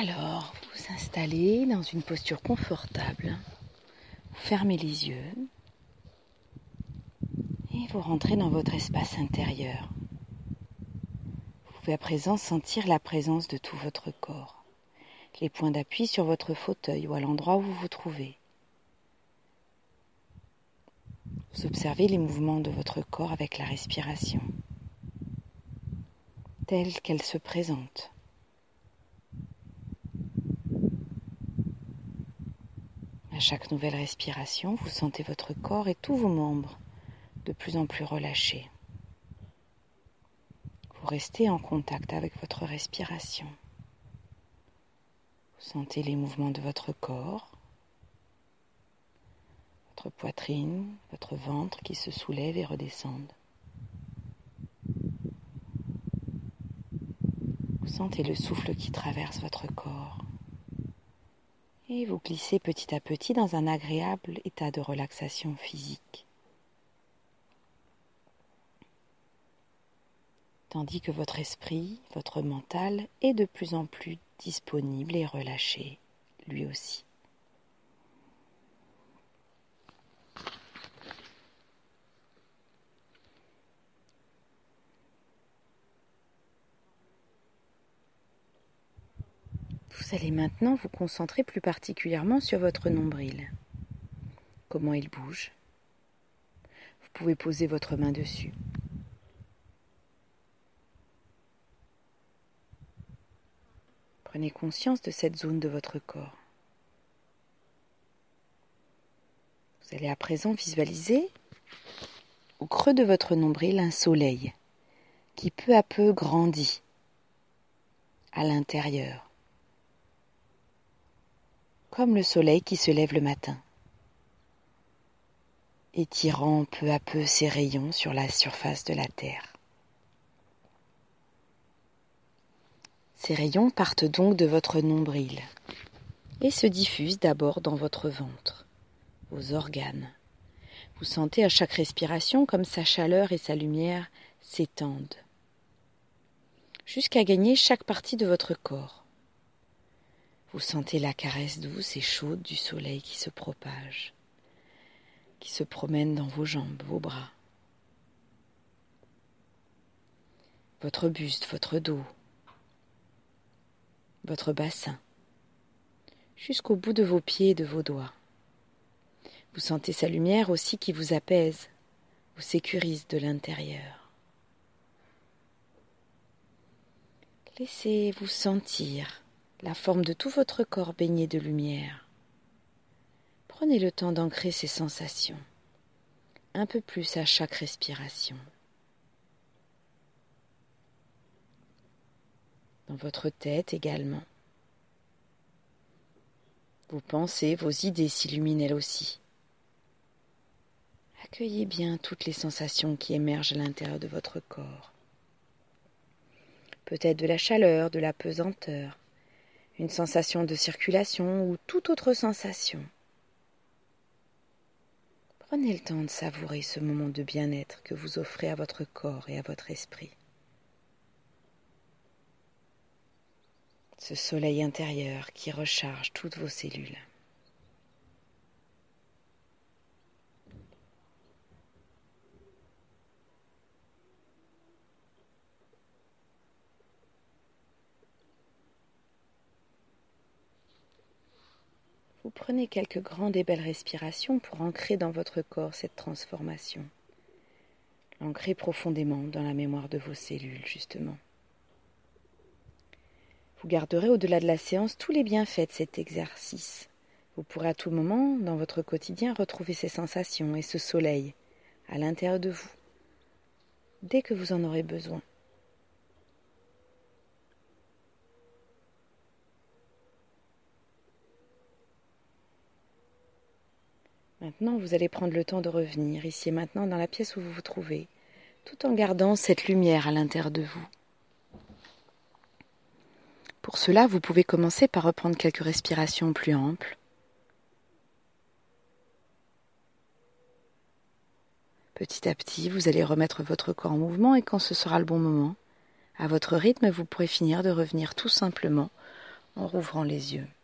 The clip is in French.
Alors, vous vous installez dans une posture confortable, vous fermez les yeux et vous rentrez dans votre espace intérieur. Vous pouvez à présent sentir la présence de tout votre corps, les points d'appui sur votre fauteuil ou à l'endroit où vous vous trouvez. Vous observez les mouvements de votre corps avec la respiration, telle qu'elle se présente. À chaque nouvelle respiration, vous sentez votre corps et tous vos membres de plus en plus relâchés. Vous restez en contact avec votre respiration. Vous sentez les mouvements de votre corps, votre poitrine, votre ventre qui se soulèvent et redescendent. Vous sentez le souffle qui traverse votre corps. Et vous glissez petit à petit dans un agréable état de relaxation physique. Tandis que votre esprit, votre mental est de plus en plus disponible et relâché, lui aussi. Vous allez maintenant vous concentrer plus particulièrement sur votre nombril. Comment il bouge. Vous pouvez poser votre main dessus. Prenez conscience de cette zone de votre corps. Vous allez à présent visualiser au creux de votre nombril un soleil qui peu à peu grandit à l'intérieur, comme le soleil qui se lève le matin, étirant peu à peu ses rayons sur la surface de la terre. Ces rayons partent donc de votre nombril et se diffusent d'abord dans votre ventre, vos organes. Vous sentez à chaque respiration comme sa chaleur et sa lumière s'étendent, jusqu'à gagner chaque partie de votre corps. Vous sentez la caresse douce et chaude du soleil qui se propage, qui se promène dans vos jambes, vos bras, votre buste, votre dos, votre bassin, jusqu'au bout de vos pieds et de vos doigts. Vous sentez sa lumière aussi qui vous apaise, vous sécurise de l'intérieur. Laissez-vous sentir la forme de tout votre corps baigné de lumière. Prenez le temps d'ancrer ces sensations, un peu plus à chaque respiration. Dans votre tête également. Vos pensées, vos idées s'illuminent elles aussi. Accueillez bien toutes les sensations qui émergent à l'intérieur de votre corps. Peut-être de la chaleur, de la pesanteur, une sensation de circulation ou toute autre sensation. Prenez le temps de savourer ce moment de bien-être que vous offrez à votre corps et à votre esprit. Ce soleil intérieur qui recharge toutes vos cellules. Vous prenez quelques grandes et belles respirations pour ancrer dans votre corps cette transformation. L'ancrer profondément dans la mémoire de vos cellules, justement. Vous garderez au-delà de la séance tous les bienfaits de cet exercice. Vous pourrez à tout moment, dans votre quotidien, retrouver ces sensations et ce soleil à l'intérieur de vous, dès que vous en aurez besoin. Maintenant, vous allez prendre le temps de revenir ici et maintenant dans la pièce où vous vous trouvez, tout en gardant cette lumière à l'intérieur de vous. Pour cela, vous pouvez commencer par reprendre quelques respirations plus amples. Petit à petit, vous allez remettre votre corps en mouvement et quand ce sera le bon moment, à votre rythme, vous pourrez finir de revenir tout simplement en rouvrant les yeux.